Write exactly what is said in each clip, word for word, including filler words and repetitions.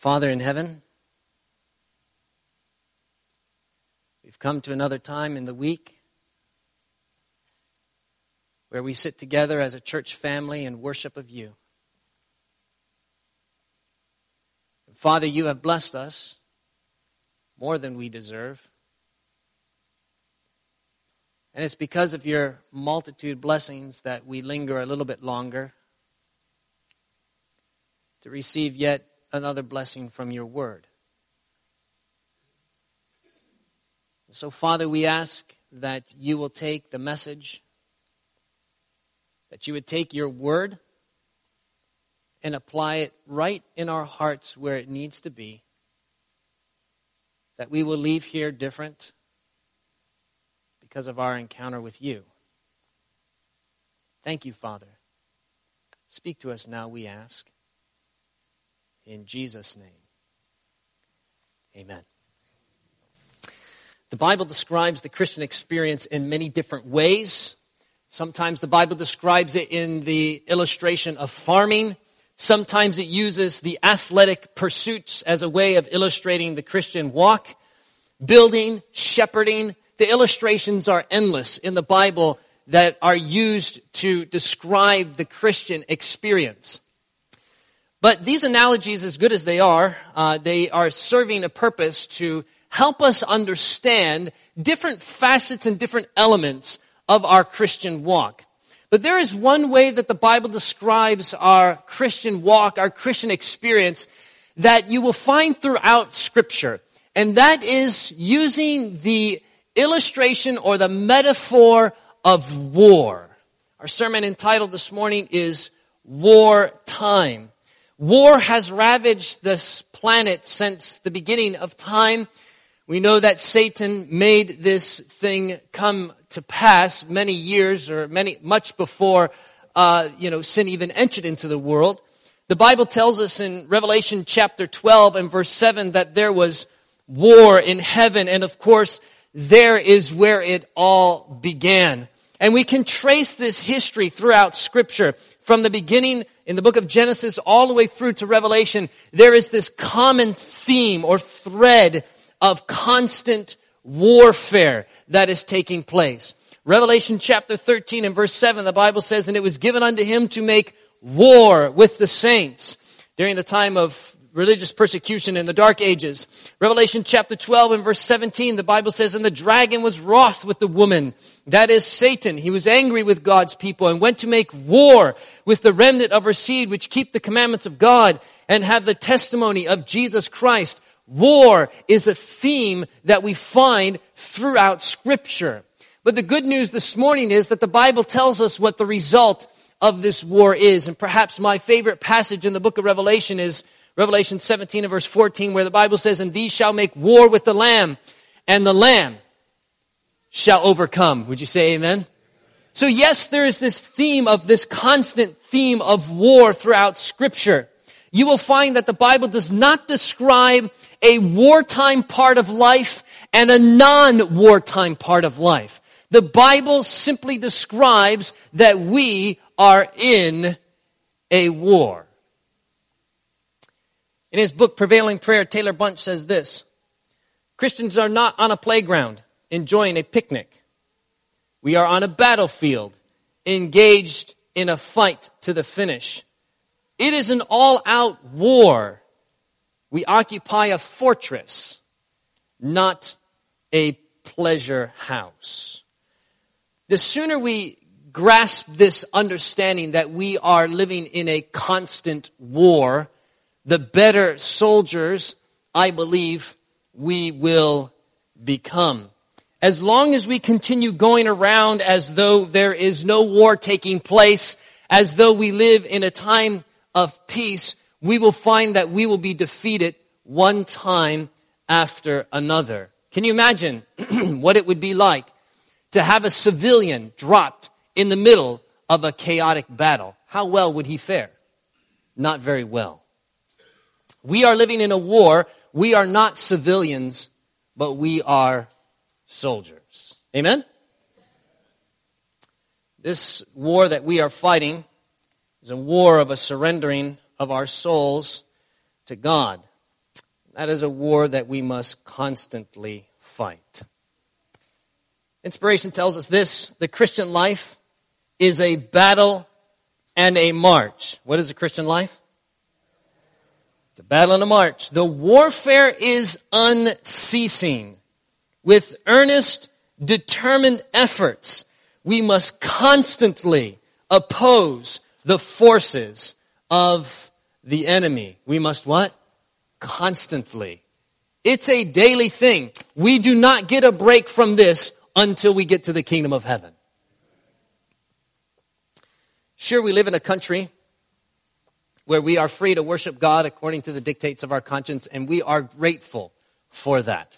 Father in heaven, we've come to another time in the week where we sit together as a church family in worship of you. Father, you have blessed us more than we deserve. And it's because of your multitude blessings that we linger a little bit longer to receive yet another blessing from your word. So, Father, we ask that you will take the message, that you would take your word and apply it right in our hearts where it needs to be, that we will leave here different because of our encounter with you. Thank you, Father. Speak to us now, we ask. In Jesus' name, amen. The Bible describes the Christian experience in many different ways. Sometimes the Bible describes it in the illustration of farming. Sometimes it uses the athletic pursuits as a way of illustrating the Christian walk. Building, shepherding, the illustrations are endless in the Bible that are used to describe the Christian experience. But these analogies, as good as they are, uh, they are serving a purpose to help us understand different facets and different elements of our Christian walk. But there is one way that the Bible describes our Christian walk, our Christian experience, that you will find throughout Scripture. And that is using the illustration or the metaphor of war. Our sermon entitled this morning is War Time. War has ravaged this planet since the beginning of time. We know that Satan made this thing come to pass many years or many much before uh, you know sin even entered into the world. The Bible tells us in Revelation chapter twelve and verse seven that there was war in heaven, and of course there is where it all began. And we can trace this history throughout Scripture from the beginning in the book of Genesis all the way through to Revelation. There is this common theme or thread of constant warfare that is taking place. Revelation chapter thirteen and verse seven, the Bible says, "And it was given unto him to make war with the saints." During the time of religious persecution in the Dark Ages. Revelation chapter twelve and verse seventeen, the Bible says, "And the dragon was wroth with the woman," that is Satan. "He was angry with God's people and went to make war with the remnant of her seed, which keep the commandments of God and have the testimony of Jesus Christ." War is a theme that we find throughout Scripture. But the good news this morning is that the Bible tells us what the result of this war is. And perhaps my favorite passage in the book of Revelation is Revelation seventeen and verse fourteen, where the Bible says, "And these shall make war with the Lamb, and the Lamb shall overcome." Would you say amen? So yes, there is this theme of this constant theme of war throughout Scripture. You will find that the Bible does not describe a wartime part of life and a non-wartime part of life. The Bible simply describes that we are in a war. In his book, Prevailing Prayer, Taylor Bunch says this: "Christians are not on a playground enjoying a picnic. We are on a battlefield, engaged in a fight to the finish. It is an all-out war. We occupy a fortress, not a pleasure house." The sooner we grasp this understanding that we are living in a constant war, the better soldiers, I believe, we will become. As long as we continue going around as though there is no war taking place, as though we live in a time of peace, we will find that we will be defeated one time after another. Can you imagine what it would be like to have a civilian dropped in the middle of a chaotic battle? How well would he fare? Not very well. We are living in a war. We are not civilians, but we are soldiers. Amen? This war that we are fighting is a war of a surrendering of our souls to God. That is a war that we must constantly fight. Inspiration tells us this: the Christian life is a battle and a march. What is a Christian life? It's a battle and a march. The warfare is unceasing. With earnest, determined efforts, we must constantly oppose the forces of the enemy. We must what? Constantly. It's a daily thing. We do not get a break from this until we get to the kingdom of heaven. Sure, we live in a country where we are free to worship God according to the dictates of our conscience, and we are grateful for that.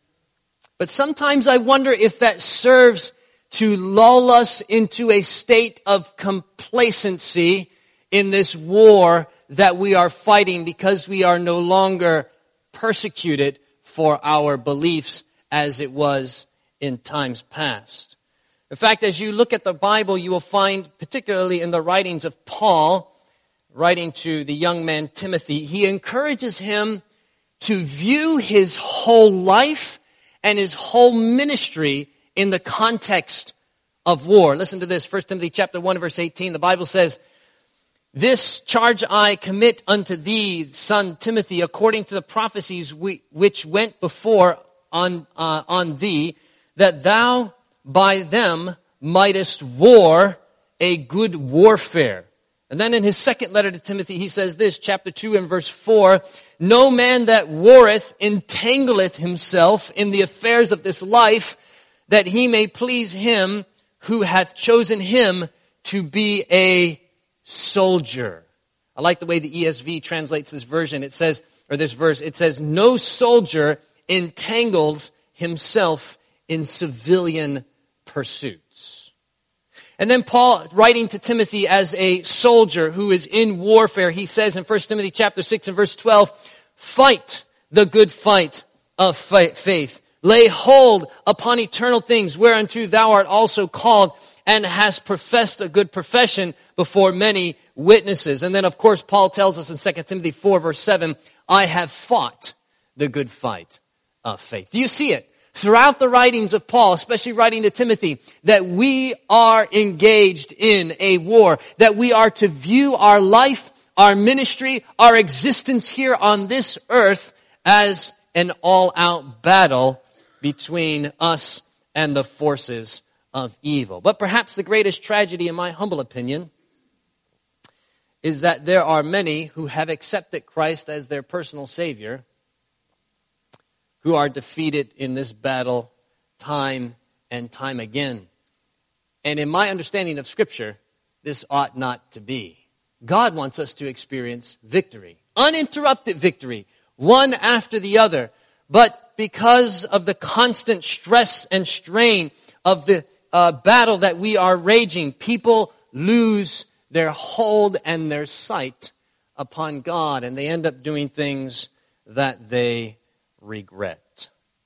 But sometimes I wonder if that serves to lull us into a state of complacency in this war that we are fighting, because we are no longer persecuted for our beliefs as it was in times past. In fact, as you look at the Bible, you will find, particularly in the writings of Paul, writing to the young man Timothy, he encourages him to view his whole life and his whole ministry in the context of war. Listen to this, First Timothy chapter one, verse eighteen. The Bible says, "This charge I commit unto thee, son Timothy, according to the prophecies we, which went before on, uh, on thee, that thou by them mightest war a good warfare." And then in his second letter to Timothy, he says this, chapter two and verse four, "No man that warreth entangleth himself in the affairs of this life, that he may please him who hath chosen him to be a soldier." I like the way the E S V translates this version. It says, or this verse, it says, "No soldier entangles himself in civilian pursuits." And then Paul, writing to Timothy as a soldier who is in warfare, he says in First Timothy chapter six and verse twelve, "Fight the good fight of faith. Lay hold upon eternal things, whereunto thou art also called, and hast professed a good profession before many witnesses." And then, of course, Paul tells us in Second Timothy four, verse seven, "I have fought the good fight of faith." Do you see it? Throughout the writings of Paul, especially writing to Timothy, that we are engaged in a war, that we are to view our life, our ministry, our existence here on this earth as an all-out battle between us and the forces of evil. But perhaps the greatest tragedy, in my humble opinion, is that there are many who have accepted Christ as their personal Savior, who are defeated in this battle time and time again. And in my understanding of Scripture, this ought not to be. God wants us to experience victory, uninterrupted victory, one after the other. But because of the constant stress and strain of the uh, battle that we are raging, people lose their hold and their sight upon God, and they end up doing things that they regret.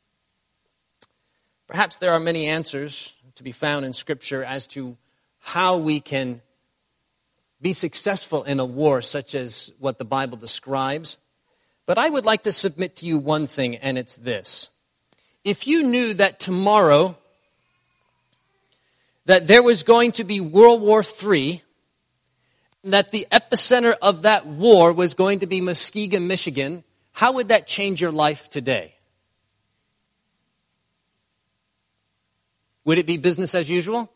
Perhaps there are many answers to be found in Scripture as to how we can be successful in a war such as what the Bible describes. But I would like to submit to you one thing, and it's this. If you knew that tomorrow that there was going to be World War Three, and that the epicenter of that war was going to be Muskegon, Michigan, how would that change your life today? Would it be business as usual?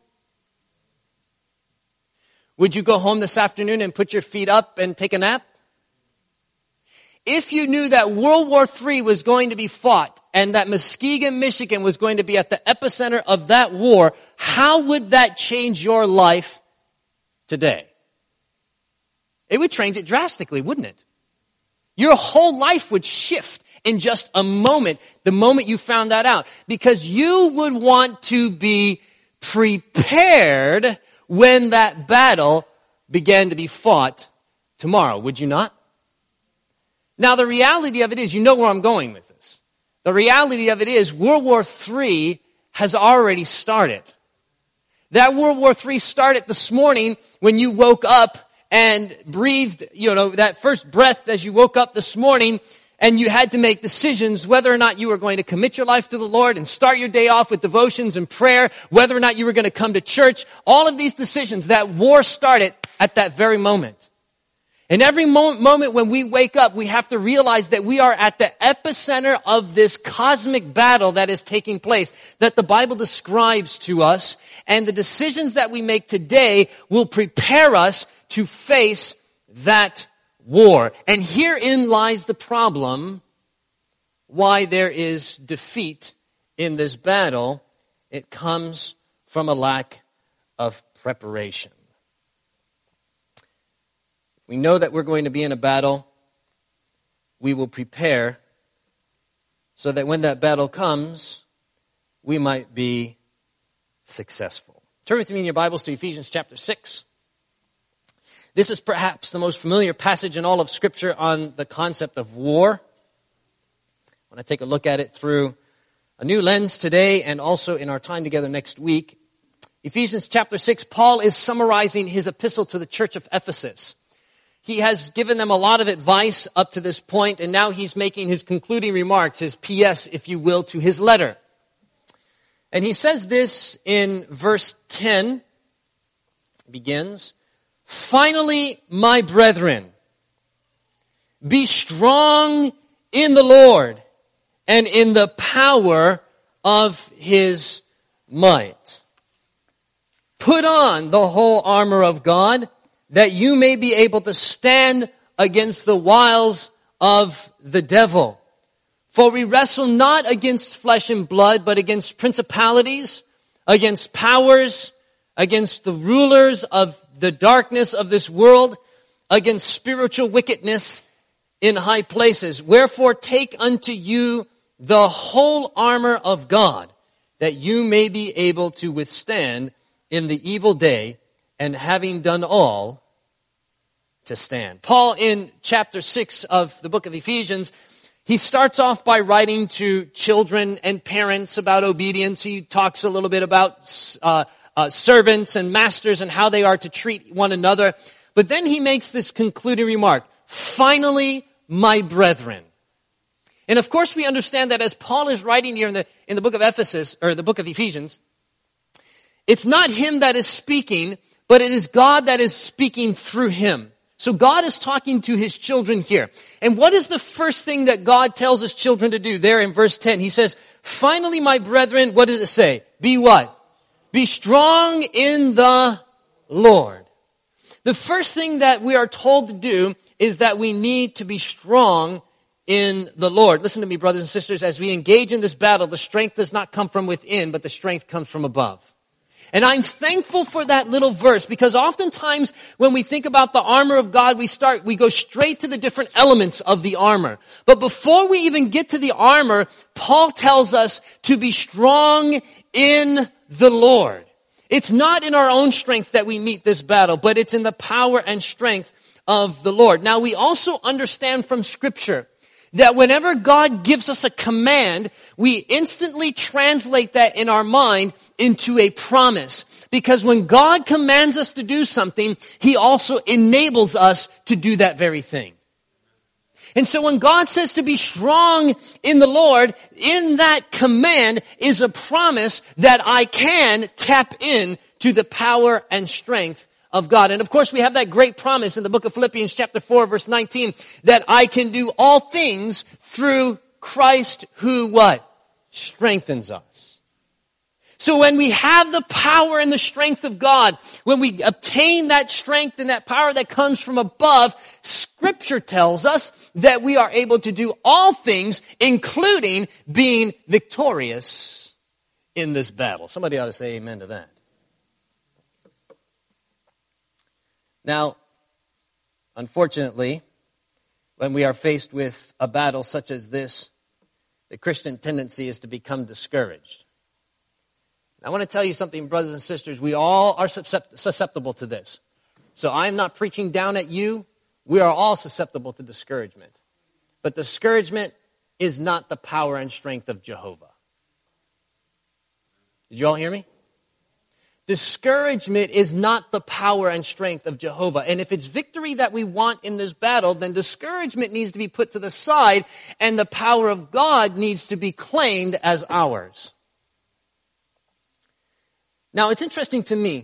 Would you go home this afternoon and put your feet up and take a nap? If you knew that World War Three was going to be fought and that Muskegon, Michigan was going to be at the epicenter of that war, how would that change your life today? It would change it drastically, wouldn't it? Your whole life would shift in just a moment, the moment you found that out. Because you would want to be prepared when that battle began to be fought tomorrow, would you not? Now, the reality of it is, you know where I'm going with this. The reality of it is, World War Three has already started. That World War Three started this morning when you woke up and breathed, you know, that first breath as you woke up this morning, and you had to make decisions whether or not you were going to commit your life to the Lord and start your day off with devotions and prayer, whether or not you were going to come to church. All of these decisions, that war started at that very moment. And every mo- moment when we wake up, we have to realize that we are at the epicenter of this cosmic battle that is taking place, that the Bible describes to us. And the decisions that we make today will prepare us to face that war. And herein lies the problem why there is defeat in this battle. It comes from a lack of preparation. We know that we're going to be in a battle. We will prepare so that when that battle comes, we might be successful. Turn with me in your Bibles to Ephesians chapter six. This is perhaps the most familiar passage in all of Scripture on the concept of war. I want to take a look at it through a new lens today and also in our time together next week. Ephesians chapter six, Paul is summarizing his epistle to the church of Ephesus. He has given them a lot of advice up to this point, and now he's making his concluding remarks, his P S, if you will, to his letter. And he says this in verse ten. It begins, "Finally, my brethren, be strong in the Lord and in the power of his might. Put on the whole armor of God, that you may be able to stand against the wiles of the devil. For we wrestle not against flesh and blood, but against principalities, against powers, against the rulers of the darkness of this world, against spiritual wickedness in high places. Wherefore take unto you the whole armor of God, that you may be able to withstand in the evil day, and having done all, to stand." Paul, in chapter six of the book of Ephesians, he starts off by writing to children and parents about obedience. He talks a little bit about uh, uh, servants and masters and how they are to treat one another. But then he makes this concluding remark, "Finally, my brethren." And of course we understand that as Paul is writing here in the, in the book of Ephesus, or the book of Ephesians, it's not him that is speaking, but it is God that is speaking through him. So God is talking to his children here. And what is the first thing that God tells his children to do? There in verse ten, he says, "Finally, my brethren," what does it say? Be what? Be strong in the Lord. The first thing that we are told to do is that we need to be strong in the Lord. Listen to me, brothers and sisters, as we engage in this battle, the strength does not come from within, but the strength comes from above. And I'm thankful for that little verse, because oftentimes when we think about the armor of God, we start, we go straight to the different elements of the armor. But before we even get to the armor, Paul tells us to be strong in the Lord. It's not in our own strength that we meet this battle, but it's in the power and strength of the Lord. Now, we also understand from Scripture that whenever God gives us a command, we instantly translate that in our mind into a promise. Because when God commands us to do something, he also enables us to do that very thing. And so when God says to be strong in the Lord, in that command is a promise that I can tap in to the power and strength of God. And of course we have that great promise in the book of Philippians chapter four verse nineteen, that I can do all things through Christ who what? Strengthens us. So when we have the power and the strength of God, when we obtain that strength and that power that comes from above, Scripture tells us that we are able to do all things, including being victorious in this battle. Somebody ought to say amen to that. Now, unfortunately, when we are faced with a battle such as this, the Christian tendency is to become discouraged. I want to tell you something, brothers and sisters. We all are susceptible to this. So I'm not preaching down at you. We are all susceptible to discouragement. But discouragement is not the power and strength of Jehovah. Did you all hear me? Discouragement is not the power and strength of Jehovah. And if it's victory that we want in this battle, then discouragement needs to be put to the side, and the power of God needs to be claimed as ours. Now, it's interesting to me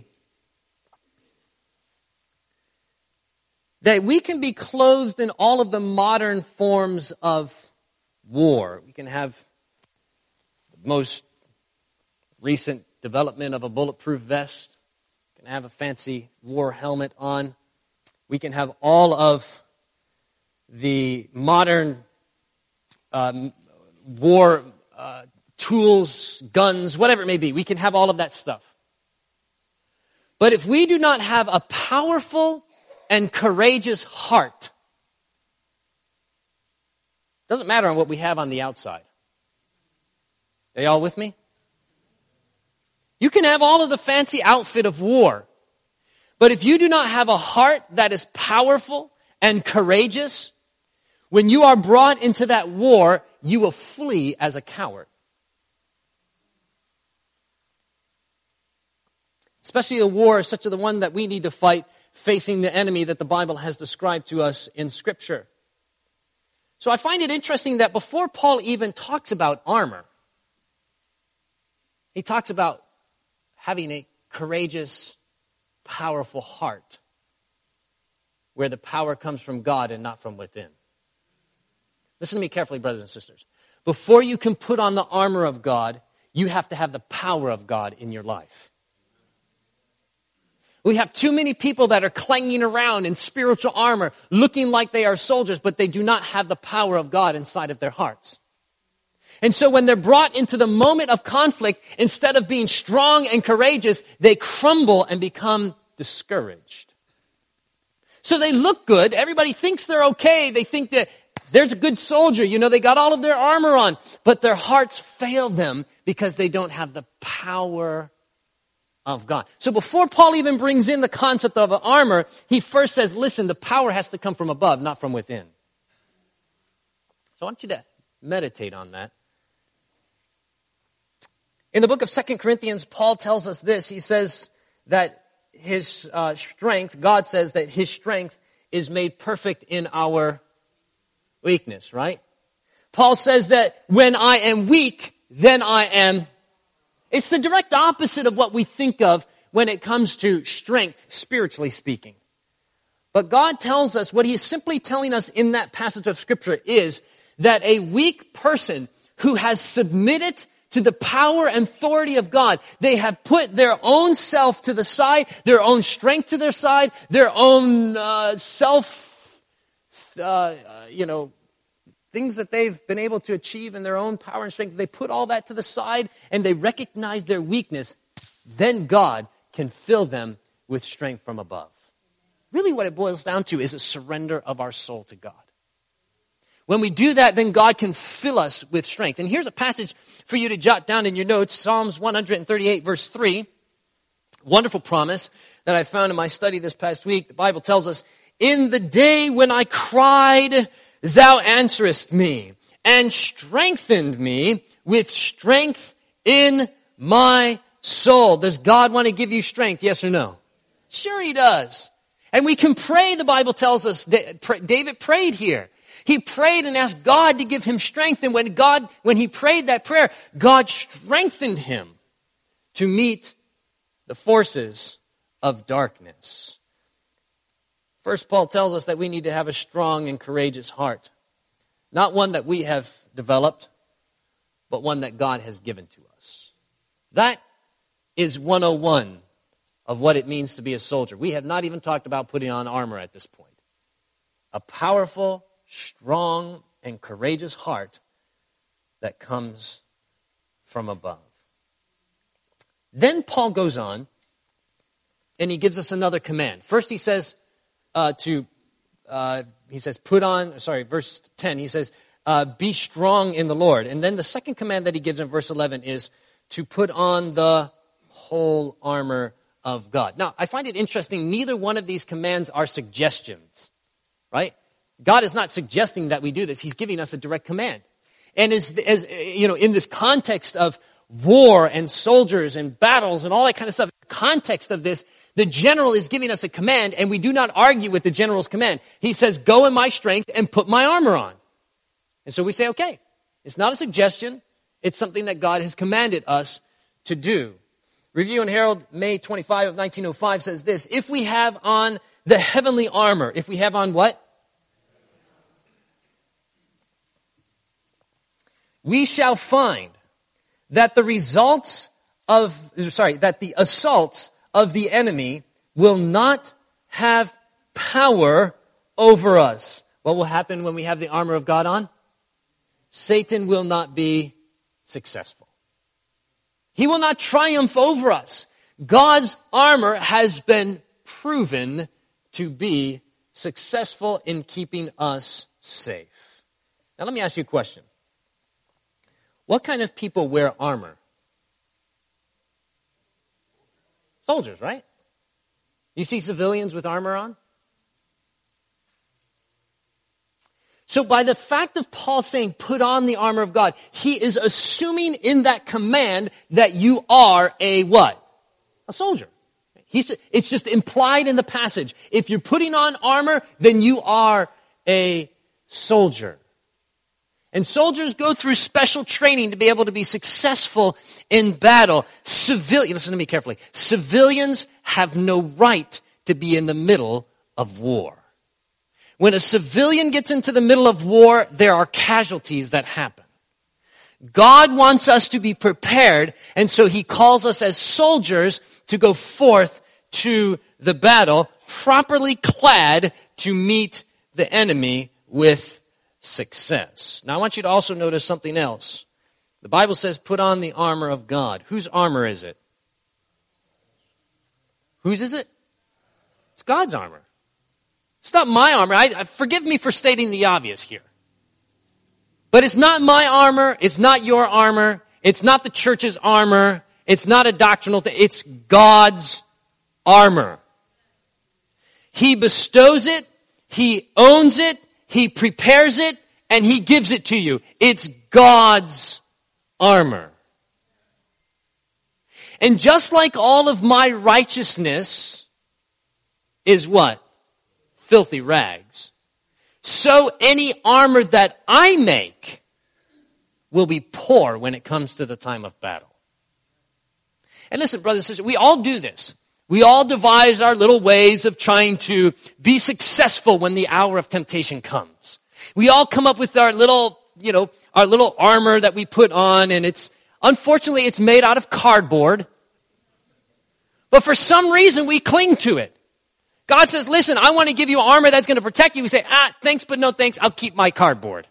that we can be clothed in all of the modern forms of war. We can have the most recent development of a bulletproof vest. We can have a fancy war helmet on. We can have all of the modern um, war uh, tools, guns, whatever it may be. We can have all of that stuff. But if we do not have a powerful and courageous heart, doesn't matter on what we have on the outside. Are y'all with me? You can have all of the fancy outfit of war, but if you do not have a heart that is powerful and courageous, when you are brought into that war, you will flee as a coward. Especially a war such as the one that we need to fight, facing the enemy that the Bible has described to us in Scripture. So I find it interesting that before Paul even talks about armor, he talks about having a courageous, powerful heart, where the power comes from God and not from within. Listen to me carefully, brothers and sisters. Before you can put on the armor of God, you have to have the power of God in your life. We have too many people that are clanging around in spiritual armor, looking like they are soldiers, but they do not have the power of God inside of their hearts. And so when they're brought into the moment of conflict, instead of being strong and courageous, they crumble and become discouraged. So they look good. Everybody thinks they're okay. They think that there's a good soldier. You know, they got all of their armor on, but their hearts fail them because they don't have the power of God. So before Paul even brings in the concept of armor, he first says, listen, the power has to come from above, not from within. So I want you to meditate on that. In the book of Second Corinthians, Paul tells us this. He says that his uh, strength, God says that his strength is made perfect in our weakness, right? Paul says that when I am weak, then I am. It's the direct opposite of what we think of when it comes to strength, spiritually speaking. But God tells us, what he is simply telling us in that passage of Scripture is that a weak person who has submitted to the power and authority of God, they have put their own self to the side, their own strength to their side, their own uh, self, uh, you know, things that they've been able to achieve in their own power and strength. They put all that to the side and they recognize their weakness. Then God can fill them with strength from above. Really what it boils down to is a surrender of our soul to God. When we do that, then God can fill us with strength. And here's a passage for you to jot down in your notes. Psalms one thirty-eight, verse three. Wonderful promise that I found in my study this past week. The Bible tells us, in the day when I cried, thou answerest me, and strengthened me with strength in my soul. Does God want to give you strength? Yes or no? Sure he does. And we can pray, the Bible tells us. David prayed here. He prayed and asked God to give him strength. And when God, when he prayed that prayer, God strengthened him to meet the forces of darkness. First, Paul tells us that we need to have a strong and courageous heart. Not one that we have developed, but one that God has given to us. That is one oh one of what it means to be a soldier. We have not even talked about putting on armor at this point. A powerful, strong, and courageous heart that comes from above. Then Paul goes on, and he gives us another command. First he says uh, to, uh, he says, put on, sorry, verse ten, he says, uh, be strong in the Lord. And then the second command that he gives in verse eleven is to put on the whole armor of God. Now, I find it interesting, neither one of these commands are suggestions, right? God is not suggesting that we do this. He's giving us a direct command. And as, as you know, in this context of war and soldiers and battles and all that kind of stuff, context of this, the general is giving us a command, and we do not argue with the general's command. He says, go in my strength and put my armor on. And so we say, okay, it's not a suggestion. It's something that God has commanded us to do. Review and Herald, May twenty-fifth of nineteen oh five says this, if we have on the heavenly armor, if we have on what? We shall find that the results of, sorry, that the assaults of the enemy will not have power over us. What will happen when we have the armor of God on? Satan will not be successful. He will not triumph over us. God's armor has been proven to be successful in keeping us safe. Now let me ask you a question. What kind of people wear armor? Soldiers, right? You see civilians with armor on? So by the fact of Paul saying, put on the armor of God, he is assuming in that command that you are a what? A soldier. He's, it's just implied in the passage. If you're putting on armor, then you are a soldier. And soldiers go through special training to be able to be successful in battle. Civilians, listen to me carefully. Civilians have no right to be in the middle of war. When a civilian gets into the middle of war, there are casualties that happen. God wants us to be prepared, and so he calls us as soldiers to go forth to the battle, properly clad to meet the enemy with success. Now I want you to also notice something else. The Bible says, put on the armor of God. Whose armor is it? Whose is it? It's God's armor. It's not my armor. I, I, forgive me for stating the obvious here. But it's not my armor. It's not your armor. It's not the church's armor. It's not a doctrinal thing. It's God's armor. He bestows it. He owns it. He prepares it. And he gives it to you. It's God's armor. And just like all of my righteousness is what? Filthy rags. So any armor that I make will be poor when it comes to the time of battle. And listen, brothers and sisters, we all do this. We all devise our little ways of trying to be successful when the hour of temptation comes. We all come up with our little, you know, our little armor that we put on, and it's, unfortunately, it's made out of cardboard. But for some reason, we cling to it. God says, listen, I want to give you armor that's going to protect you. We say, ah, thanks, but no thanks. I'll keep my cardboard.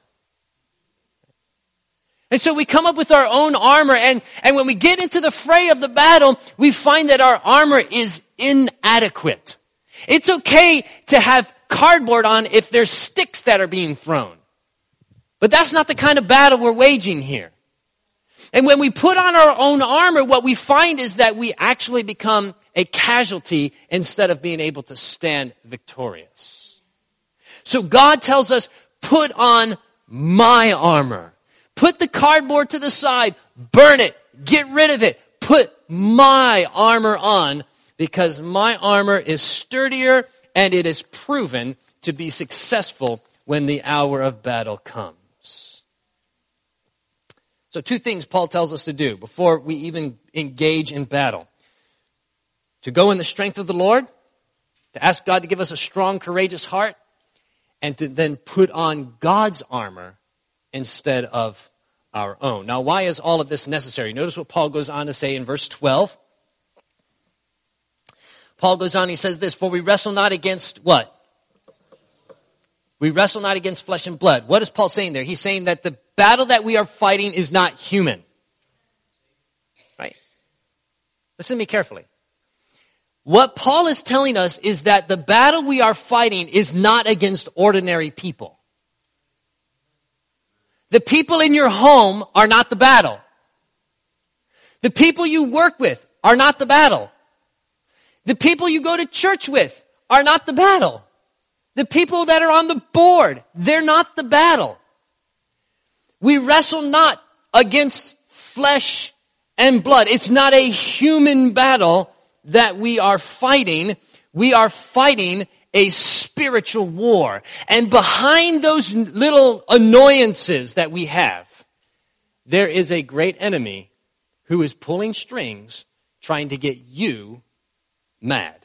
And so we come up with our own armor, and, and when we get into the fray of the battle, we find that our armor is inadequate. It's okay to have cardboard on if there's sticks that are being thrown. But that's not the kind of battle we're waging here. And when we put on our own armor, what we find is that we actually become a casualty instead of being able to stand victorious. So God tells us, put on my armor. Put the cardboard to the side, burn it, get rid of it, put my armor on, because my armor is sturdier and it is proven to be successful when the hour of battle comes. So two things Paul tells us to do before we even engage in battle. To go in the strength of the Lord, to ask God to give us a strong, courageous heart, and to then put on God's armor instead of our own. Now, why is all of this necessary? Notice what Paul goes on to say in verse twelve. Paul goes on, he says this, for we wrestle not against what? We wrestle not against flesh and blood. What is Paul saying there? He's saying that the battle that we are fighting is not human. Right? Listen to me carefully. What Paul is telling us is that the battle we are fighting is not against ordinary people. The people in your home are not the battle. The people you work with are not the battle. The people you go to church with are not the battle. The people that are on the board, they're not the battle. We wrestle not against flesh and blood. It's not a human battle that we are fighting, we are fighting a spiritual war. And behind those little annoyances that we have, there is a great enemy who is pulling strings, trying to get you mad.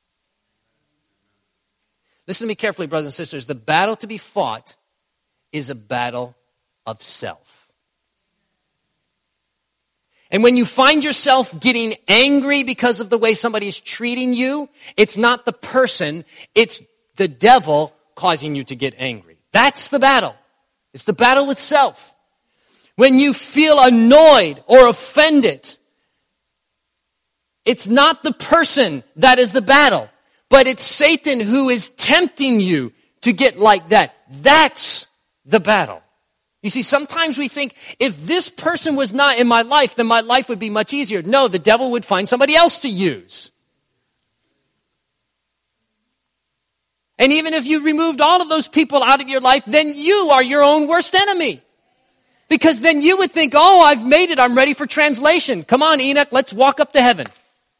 Listen to me carefully, brothers and sisters. The battle to be fought is a battle of self. And when you find yourself getting angry because of the way somebody is treating you, it's not the person, it's the devil causing you to get angry. That's the battle. It's the battle with self. When you feel annoyed or offended, it's not the person that is the battle, but it's Satan who is tempting you to get like that. That's the battle. You see, sometimes we think, if this person was not in my life, then my life would be much easier. No, the devil would find somebody else to use. And even if you removed all of those people out of your life, then you are your own worst enemy. Because then you would think, oh, I've made it, I'm ready for translation. Come on, Enoch, let's walk up to heaven.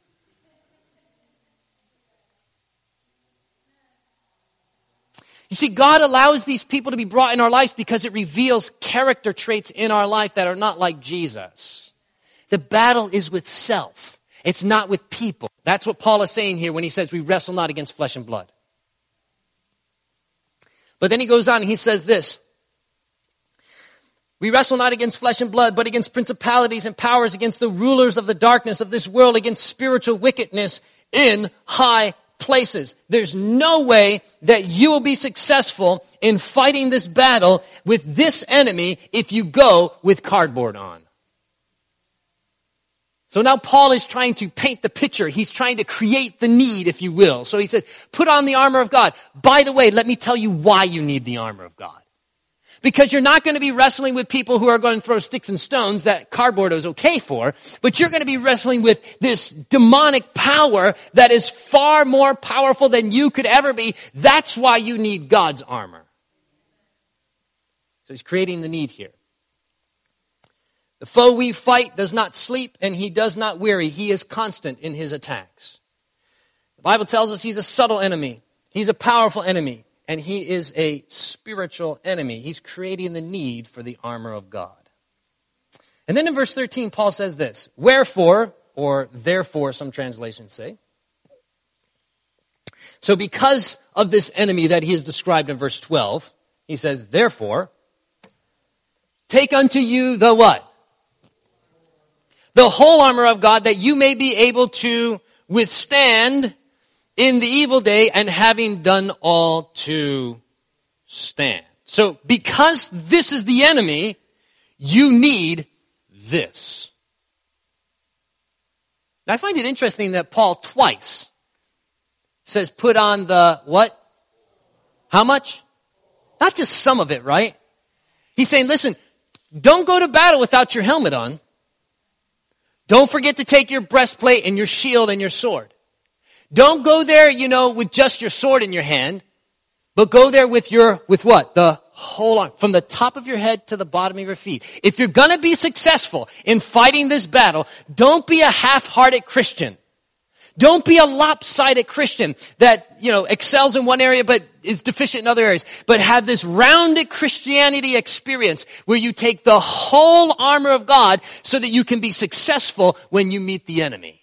You see, God allows these people to be brought in our lives because it reveals character traits in our life that are not like Jesus. The battle is with self. It's not with people. That's what Paul is saying here when he says we wrestle not against flesh and blood. But then he goes on and he says this. We wrestle not against flesh and blood, but against principalities and powers, against the rulers of the darkness of this world, against spiritual wickedness in high places. There's no way that you will be successful in fighting this battle with this enemy if you go with cardboard on. So now Paul is trying to paint the picture. He's trying to create the need, if you will. So he says, put on the armor of God. By the way, let me tell you why you need the armor of God. Because you're not going to be wrestling with people who are going to throw sticks and stones that cardboard is okay for, but you're going to be wrestling with this demonic power that is far more powerful than you could ever be. That's why you need God's armor. So he's creating the need here. The foe we fight does not sleep and he does not weary. He is constant in his attacks. The Bible tells us he's a subtle enemy. He's a powerful enemy. And he is a spiritual enemy. He's creating the need for the armor of God. And then in verse thirteen, Paul says this. Wherefore, or therefore, some translations say. So because of this enemy that he has described in verse twelve, he says, therefore, take unto you the what? The whole armor of God, that you may be able to withstand in the evil day, and having done all to stand. So because this is the enemy, you need this. Now I find it interesting that Paul twice says put on the what? How much? Not just some of it, right? He's saying, listen, don't go to battle without your helmet on. Don't forget to take your breastplate and your shield and your sword. Don't go there, you know, with just your sword in your hand, but go there with your, with what? The whole arm, from the top of your head to the bottom of your feet. If you're gonna be successful in fighting this battle, don't be a half-hearted Christian. Don't be a lopsided Christian that, you know, excels in one area but is deficient in other areas. But have this rounded Christianity experience where you take the whole armor of God so that you can be successful when you meet the enemy.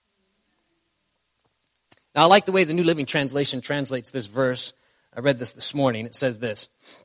Now, I like the way the New Living Translation translates this verse. I read this this morning. It says this.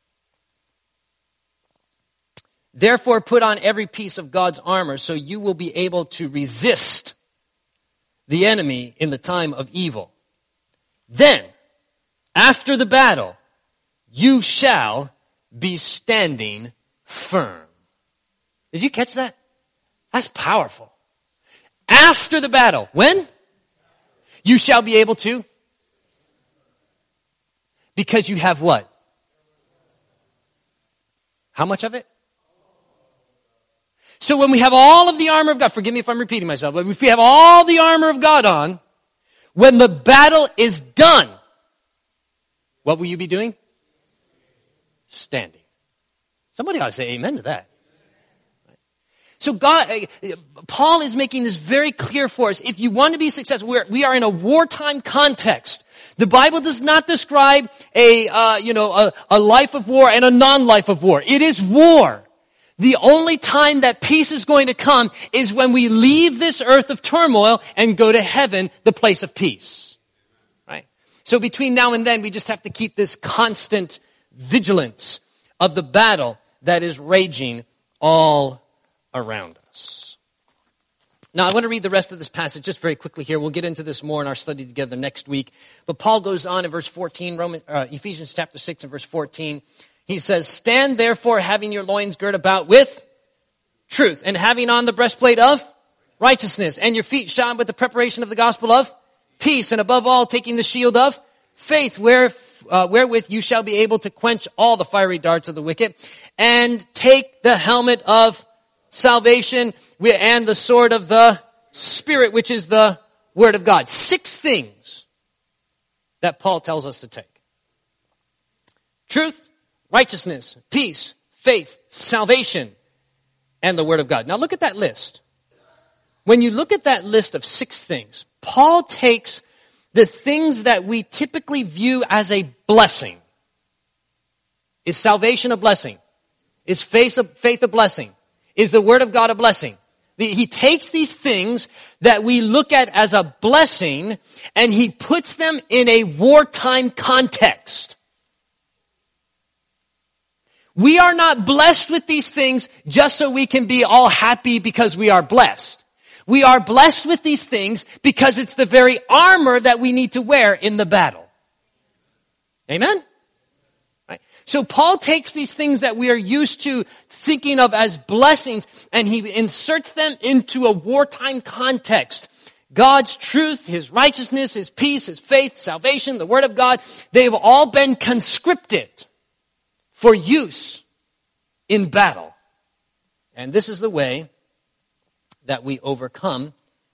Therefore, put on every piece of God's armor so you will be able to resist the enemy in the time of evil. Then, after the battle, you shall be standing firm. Did you catch that? That's powerful. After the battle. When? You shall be able to. Because you have what? How much of it? So when we have all of the armor of God, forgive me if I'm repeating myself, but if we have all the armor of God on, when the battle is done, what will you be doing? Standing. Somebody ought to say amen to that. So God, Paul is making this very clear for us. If you want to be successful, we're, we are in a wartime context. The Bible does not describe a, uh, you know, a, a life of war and a non-life of war. It is war. The only time that peace is going to come is when we leave this earth of turmoil and go to heaven, the place of peace. Right? So between now and then, we just have to keep this constant vigilance of the battle that is raging all around us. Now, I want to read the rest of this passage just very quickly here. We'll get into this more in our study together next week. But Paul goes on in verse fourteen, Roman, uh, Ephesians chapter six and verse fourteen. He says, stand therefore having your loins girt about with truth, and having on the breastplate of righteousness, and your feet shod with the preparation of the gospel of peace, and above all taking the shield of faith, where, uh, wherewith you shall be able to quench all the fiery darts of the wicked, and take the helmet of salvation and the sword of the Spirit, which is the Word of God. Six things that Paul tells us to take. Truth, righteousness, peace, faith, salvation, and the Word of God. Now look at that list. When you look at that list of six things, Paul takes the things that we typically view as a blessing. Is salvation a blessing? Is faith a, faith a blessing? Is the Word of God a blessing? The, he takes these things that we look at as a blessing and he puts them in a wartime context. We are not blessed with these things just so we can be all happy because we are blessed. We are blessed with these things because it's the very armor that we need to wear in the battle. Amen? Right? So Paul takes these things that we are used to thinking of as blessings and he inserts them into a wartime context. God's truth, His righteousness, His peace, His faith, salvation, the Word of God, they've all been conscripted for use in battle. And this is the way that we overcome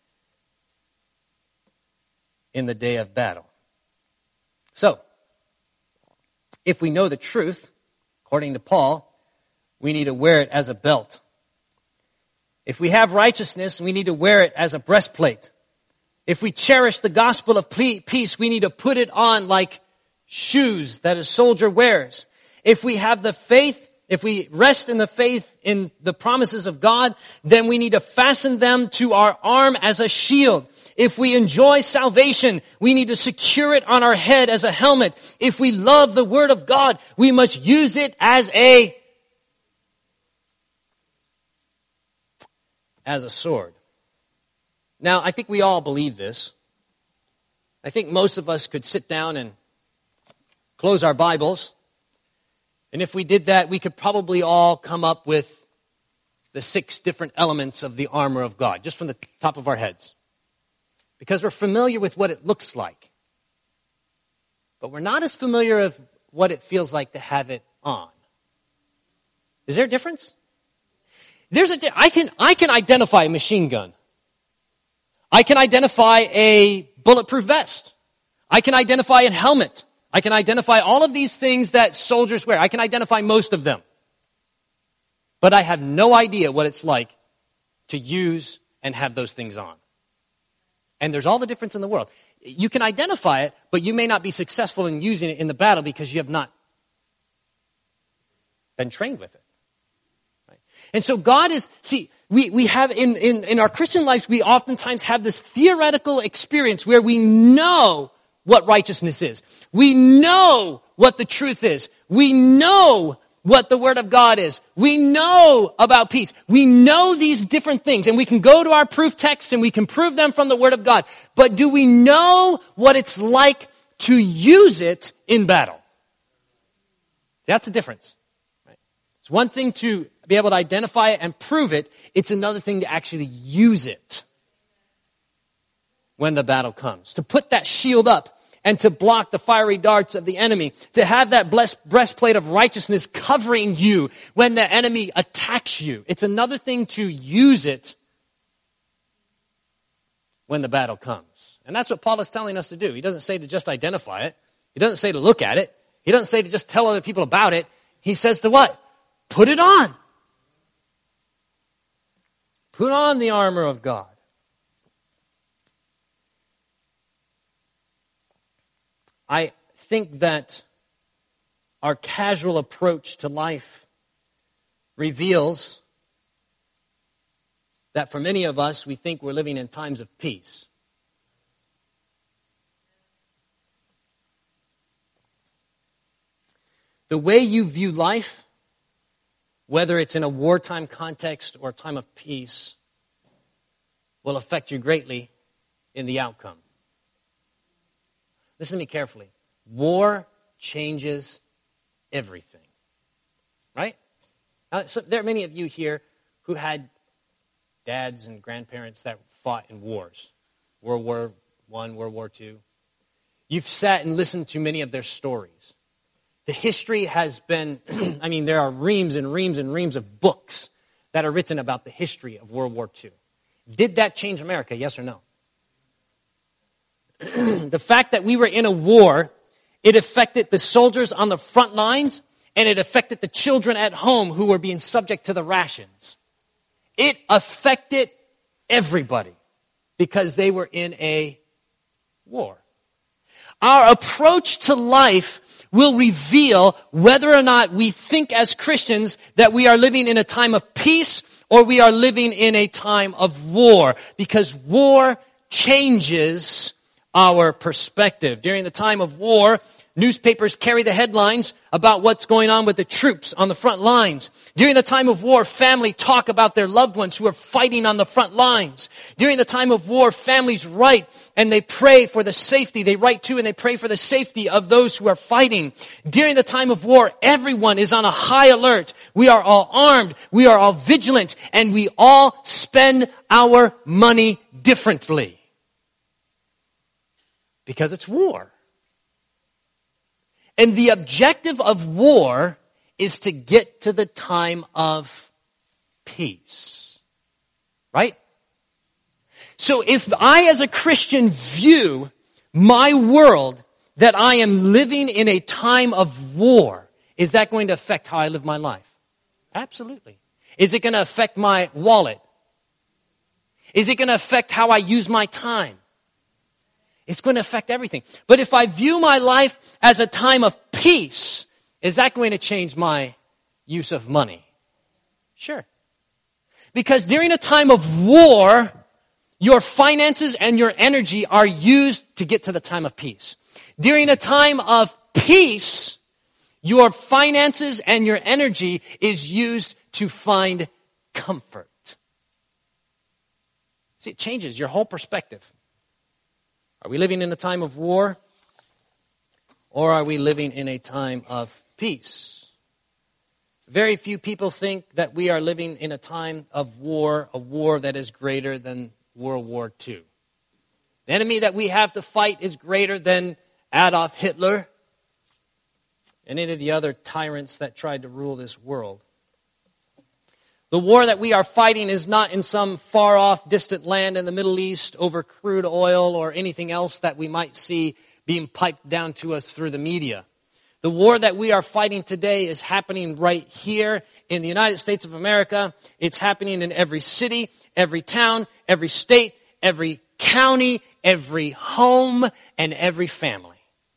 in the day of battle. So, if we know the truth, according to Paul, we need to wear it as a belt. If we have righteousness, we need to wear it as a breastplate. If we cherish the gospel of peace, we need to put it on like shoes that a soldier wears. If we have the faith, if we rest in the faith in the promises of God, then we need to fasten them to our arm as a shield. If we enjoy salvation, we need to secure it on our head as a helmet. If we love the Word of God, we must use it as a, as a sword. Now, I think we all believe this. I think most of us could sit down and close our Bibles. And if we did that, we could probably all come up with the six different elements of the armor of God, just from the top of our heads. Because we're familiar with what it looks like. But we're not as familiar with what it feels like to have it on. Is there a difference? There's a di- I can I can identify a machine gun. I can identify a bulletproof vest. I can identify a helmet. I can identify all of these things that soldiers wear. I can identify most of them. But I have no idea what it's like to use and have those things on. And there's all the difference in the world. You can identify it, but you may not be successful in using it in the battle because you have not been trained with it. Right? And so God is, see, we, we have in, in, in our Christian lives, we oftentimes have this theoretical experience where we know what righteousness is. We know what the truth is. We know what the Word of God is. We know about peace. We know these different things, and we can go to our proof texts and we can prove them from the Word of God. But do we know what it's like to use it in battle? That's the difference. Right? It's one thing to be able to identify it and prove it. It's another thing to actually use it when the battle comes. To put that shield up and to block the fiery darts of the enemy. To have that blessed breastplate of righteousness covering you when the enemy attacks you. It's another thing to use it when the battle comes. And that's what Paul is telling us to do. He doesn't say to just identify it. He doesn't say to look at it. He doesn't say to just tell other people about it. He says to what? Put it on. Put on the armor of God. I think that our casual approach to life reveals that for many of us, we think we're living in times of peace. The way you view life, whether it's in a wartime context or a time of peace, will affect you greatly in the outcome. Listen to me carefully. War changes everything. Right? Now, so there are many of you here who had dads and grandparents that fought in wars. World War One, World War Two. You've sat and listened to many of their stories. The history has been, I mean, there are reams and reams and reams of books that are written about the history of World War Two. Did that change America, yes or no? The fact that we were in a war, it affected the soldiers on the front lines, and it affected the children at home who were being subject to the rations. It affected everybody because they were in a war. Our approach to life will reveal whether or not we think as Christians that we are living in a time of peace or we are living in a time of war, because war changes our perspective. During the time of war, newspapers carry the headlines about what's going on with the troops on the front lines. During the time of war, family talk about their loved ones who are fighting on the front lines. During the time of war, families write and they pray for the safety. They write to and they pray for the safety of those who are fighting. During the time of war, everyone is on a high alert. We are all armed. We are all vigilant. And we all spend our money differently. Because it's war. And the objective of war is to get to the time of peace. Right? So if I as a Christian view my world that I am living in a time of war, is that going to affect how I live my life? Absolutely. Is it going to affect my wallet? Is it going to affect how I use my time? It's going to affect everything. But if I view my life as a time of peace, is that going to change my use of money? Sure. Because during a time of war, your finances and your energy are used to get to the time of peace. During a time of peace, your finances and your energy is used to find comfort. See, it changes your whole perspective. Are we living in a time of war, or are we living in a time of peace? Very few people think that we are living in a time of war, a war that is greater than World War Two. The enemy that we have to fight is greater than Adolf Hitler and any of the other tyrants that tried to rule this world. The war that we are fighting is not in some far-off, distant land in the Middle East over crude oil or anything else that we might see being piped down to us through the media. The war that we are fighting today is happening right here in the United States of America. It's happening in every city, every town, every state, every county, every home, and every family.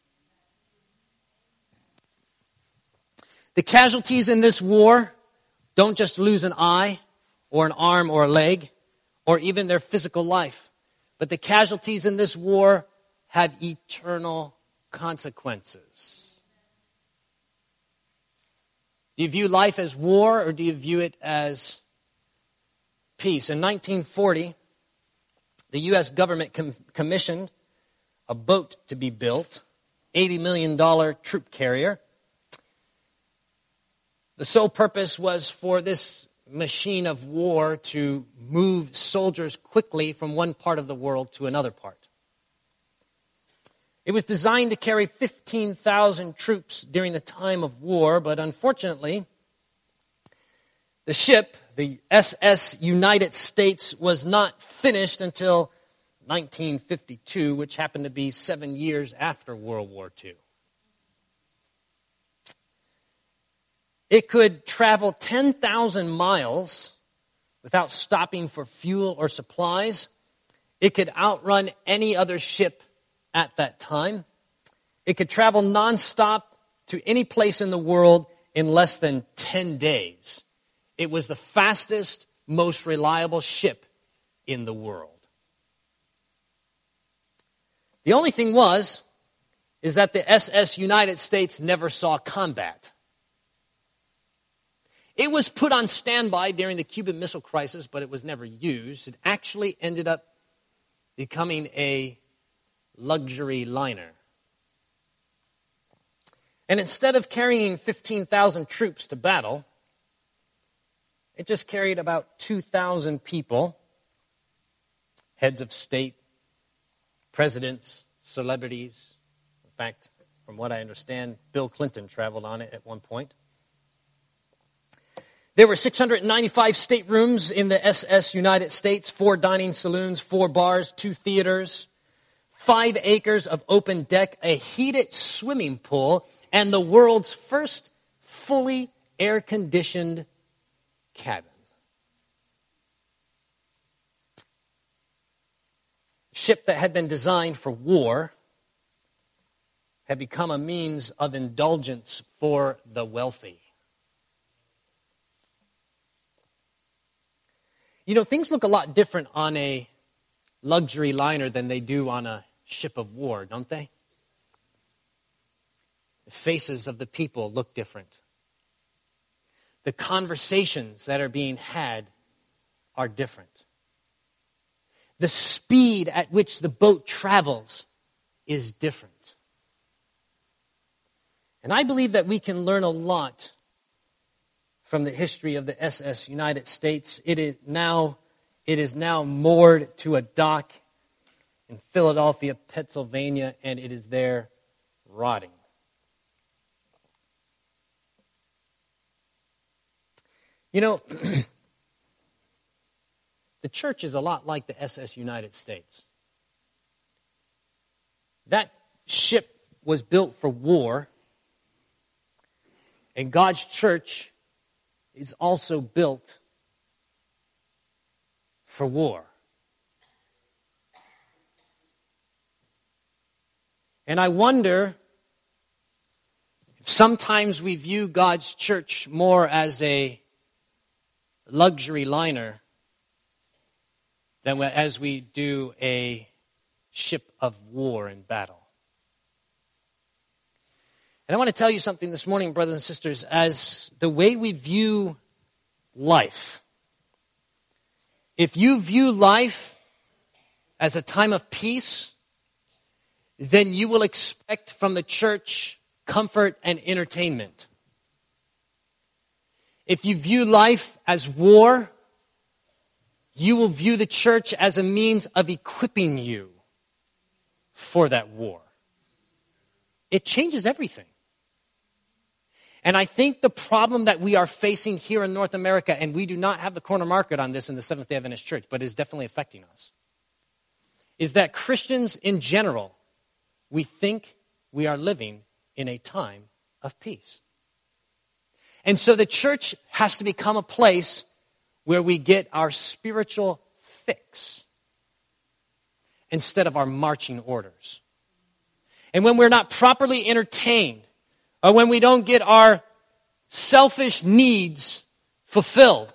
The casualties in this war don't just lose an eye or an arm or a leg or even their physical life. But the casualties in this war have eternal consequences. Do you view life as war or do you view it as peace? In nineteen forty, the U S government com- commissioned a boat to be built, eighty million dollars troop carrier. The sole purpose was for this machine of war to move soldiers quickly from one part of the world to another part. It was designed to carry fifteen thousand troops during the time of war, but unfortunately, the ship, the S S United States, was not finished until nineteen fifty-two, which happened to be seven years after World War Two. It could travel ten thousand miles without stopping for fuel or supplies. It could outrun any other ship at that time. It could travel nonstop to any place in the world in less than ten days. It was the fastest, most reliable ship in the world. The only thing was, is that the S S United States never saw combat. It was put on standby during the Cuban Missile Crisis, but it was never used. It actually ended up becoming a luxury liner. And instead of carrying fifteen thousand troops to battle, it just carried about two thousand people, heads of state, presidents, celebrities. In fact, from what I understand, Bill Clinton traveled on it at one point. There were six hundred ninety-five staterooms in the S S United States, four dining saloons, four bars, two theaters, five acres of open deck, a heated swimming pool, and the world's first fully air-conditioned cabin. A ship that had been designed for war had become a means of indulgence for the wealthy. You know, things look a lot different on a luxury liner than they do on a ship of war, don't they? The faces of the people look different. The conversations that are being had are different. The speed at which the boat travels is different. And I believe that we can learn a lot from the history of the S S United States. It is now, it is now moored to a dock in Philadelphia, Pennsylvania, and it is there rotting. You know, the church is a lot like the S S United States. That ship was built for war, and God's church is also built for war. And I wonder if sometimes we view God's church more as a luxury liner than as we do a ship of war in battle. And I want to tell you something this morning, brothers and sisters, as the way we view life. If you view life as a time of peace, then you will expect from the church comfort and entertainment. If you view life as war, you will view the church as a means of equipping you for that war. It changes everything. And I think the problem that we are facing here in North America, and we do not have the corner market on this in the Seventh-day Adventist Church, but it is definitely affecting us, is that Christians in general, we think we are living in a time of peace. And so the church has to become a place where we get our spiritual fix instead of our marching orders. And when we're not properly entertained, or when we don't get our selfish needs fulfilled,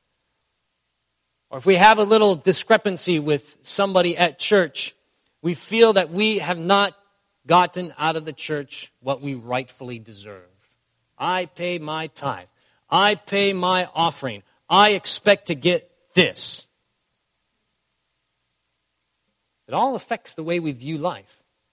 or if we have a little discrepancy with somebody at church, we feel that we have not gotten out of the church what we rightfully deserve. I pay my tithe. I pay my offering. I expect to get this. It all affects the way we view life.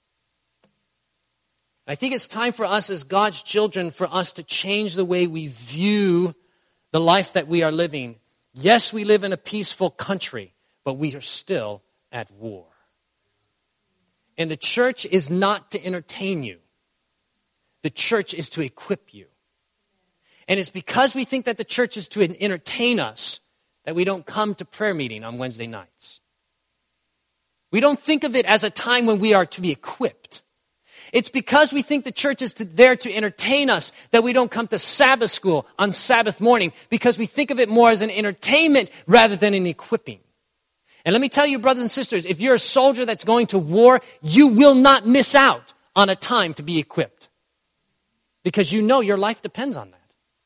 I think it's time for us as God's children for us to change the way we view the life that we are living. Yes, we live in a peaceful country, but we are still at war. And the church is not to entertain you. The church is to equip you. And it's because we think that the church is to entertain us that we don't come to prayer meeting on Wednesday nights. We don't think of it as a time when we are to be equipped. It's because we think the church is to, there to entertain us that we don't come to Sabbath school on Sabbath morning, because we think of it more as an entertainment rather than an equipping. And let me tell you, brothers and sisters, if you're a soldier that's going to war, you will not miss out on a time to be equipped, because you know your life depends on that.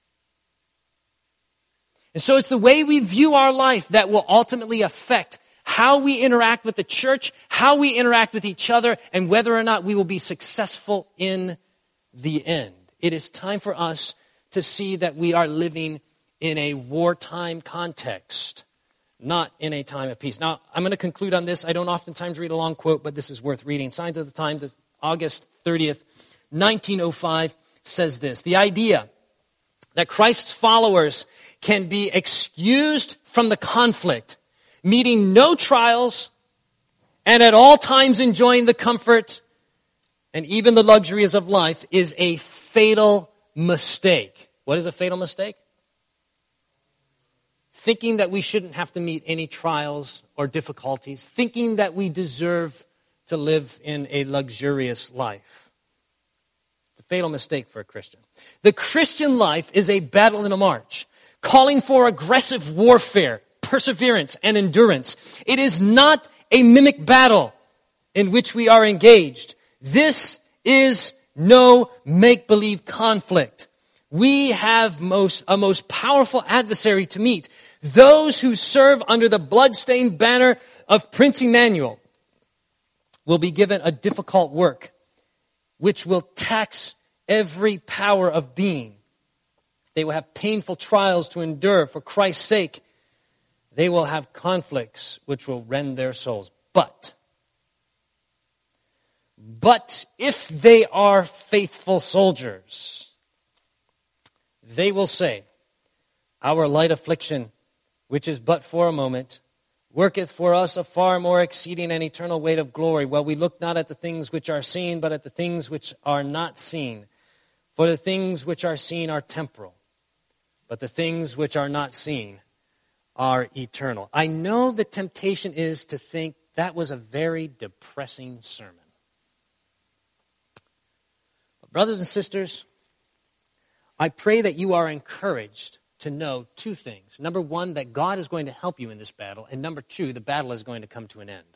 And so it's the way we view our life that will ultimately affect how we interact with the church, how we interact with each other, and whether or not we will be successful in the end. It is time for us to see that we are living in a wartime context, not in a time of peace. Now, I'm going to conclude on this. I don't oftentimes read a long quote, but this is worth reading. Signs of the Times, August thirtieth, nineteen oh five, says this: the idea that Christ's followers can be excused from the conflict, meeting no trials, and at all times enjoying the comfort and even the luxuries of life, is a fatal mistake. What is a fatal mistake? Thinking that we shouldn't have to meet any trials or difficulties, thinking that we deserve to live in a luxurious life. It's a fatal mistake for a Christian. The Christian life is a battle and a march, calling for aggressive warfare, perseverance, and endurance. It is not a mimic battle in which we are engaged. This is no make-believe conflict. We have most, a most powerful adversary to meet. Those who serve under the bloodstained banner of Prince Emmanuel will be given a difficult work, which will tax every power of being. They will have painful trials to endure for Christ's sake. They will have conflicts which will rend their souls. But, but if they are faithful soldiers, they will say, our light affliction, which is but for a moment, worketh for us a far more exceeding and eternal weight of glory, while we look not at the things which are seen, but at the things which are not seen. For the things which are seen are temporal, but the things which are not seen are eternal. I know the temptation is to think that was a very depressing sermon. But brothers and sisters, I pray that you are encouraged to know two things. Number one, that God is going to help you in this battle. And number two, the battle is going to come to an end.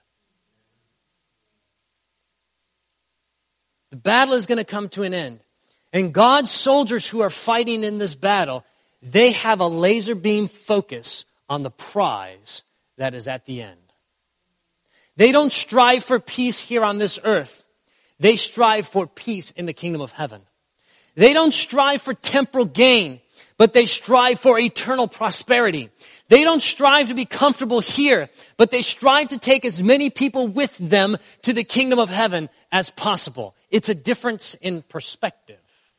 The battle is going to come to an end. And God's soldiers who are fighting in this battle, they have a laser beam focus on the prize that is at the end. They don't strive for peace here on this earth. They strive for peace in the kingdom of heaven. They don't strive for temporal gain, but they strive for eternal prosperity. They don't strive to be comfortable here, but they strive to take as many people with them to the kingdom of heaven as possible. It's a difference in perspective.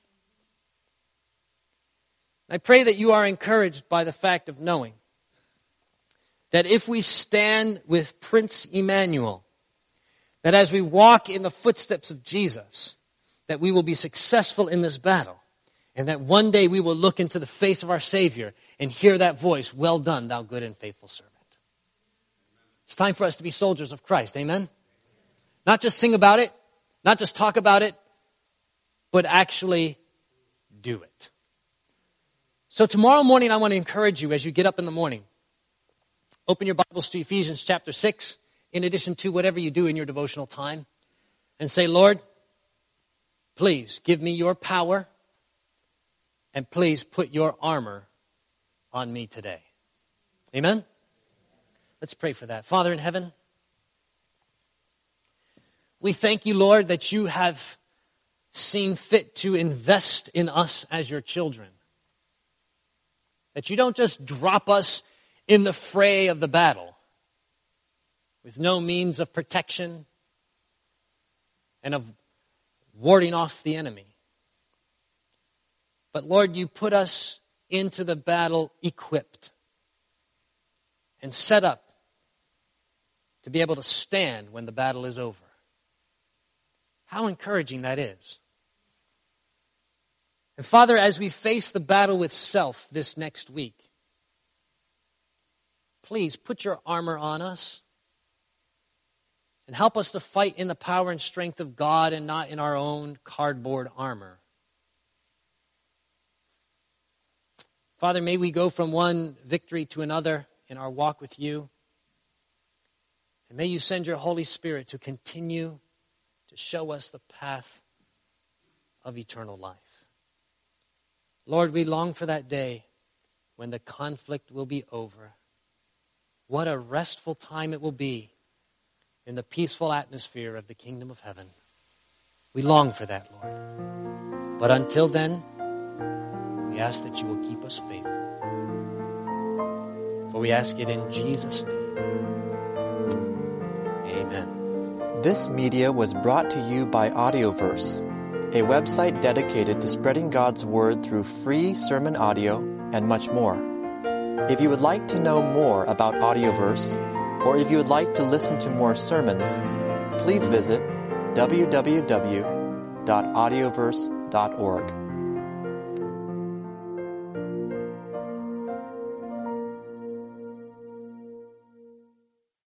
I pray that you are encouraged by the fact of knowing that if we stand with Prince Emmanuel, that as we walk in the footsteps of Jesus, that we will be successful in this battle, and that one day we will look into the face of our Savior and hear that voice, well done, thou good and faithful servant. It's time for us to be soldiers of Christ, amen? Not just sing about it, not just talk about it, but actually do it. So tomorrow morning, I want to encourage you as you get up in the morning. Open your Bibles to Ephesians chapter six, in addition to whatever you do in your devotional time, and say, Lord, please give me your power, and please put your armor on me today. Amen? Let's pray for that. Father in heaven, we thank you, Lord, that you have seen fit to invest in us as your children. That you don't just drop us in the fray of the battle with no means of protection and of warding off the enemy. But Lord, you put us into the battle equipped and set up to be able to stand when the battle is over. How encouraging that is. And Father, as we face the battle with self this next week, please put your armor on us And help us to fight in the power and strength of God and not in our own cardboard armor. Father, may we go from one victory to another in our walk with you. And may you send your Holy Spirit to continue to show us the path of eternal life. Lord, we long for that day when the conflict will be over. What a restful time it will be in the peaceful atmosphere of the kingdom of heaven. We long for that, Lord. But until then, we ask that you will keep us faithful. For we ask it in Jesus' name. Amen. This media was brought to you by Audioverse, a website dedicated to spreading God's Word through free sermon audio and much more. If you would like to know more about Audioverse, or if you would like to listen to more sermons, please visit w w w dot audioverse dot org.